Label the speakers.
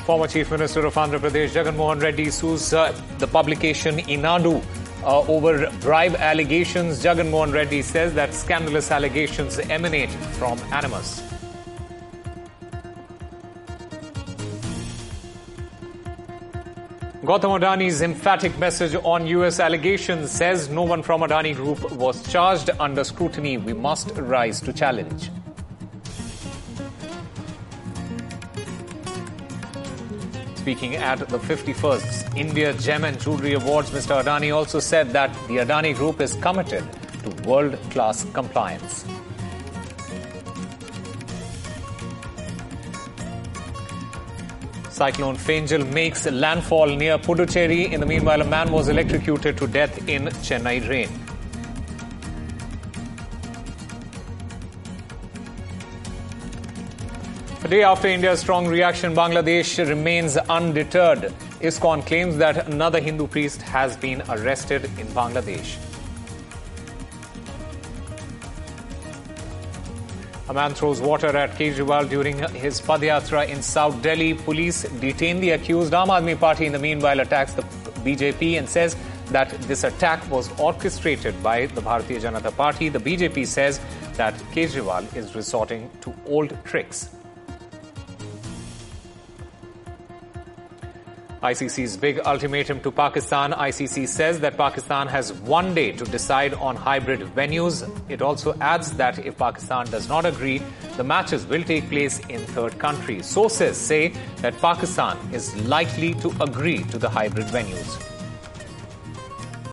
Speaker 1: Former Chief Minister of Andhra Pradesh, Jagan Mohan Reddy, sues the publication Inadu over bribe allegations. Jagan Mohan Reddy says that scandalous allegations emanate from animus. Gautam Adani's emphatic message on US allegations says no one from Adani Group was charged. Under scrutiny, we must rise to challenge. Speaking at the 51st India Gem and Jewellery Awards, Mr. Adani also said that the Adani Group is committed to world-class compliance. Cyclone Fangel makes landfall near Puducherry. In the meanwhile, a man was electrocuted to death in Chennai rain. A day after India's strong reaction, Bangladesh remains undeterred. ISKCON claims that another Hindu priest has been arrested in Bangladesh. A man throws water at Kejriwal during his Padyatra in South Delhi. Police detain the accused. Aam Aadmi Party, in the meanwhile, attacks the BJP and says that this attack was orchestrated by the Bharatiya Janata Party. The BJP says that Kejriwal is resorting to old tricks. ICC's big ultimatum to Pakistan. ICC says that Pakistan has 1 day to decide on hybrid venues. It also adds that if Pakistan does not agree, the matches will take place in third countries. Sources say that Pakistan is likely to agree to the hybrid venues.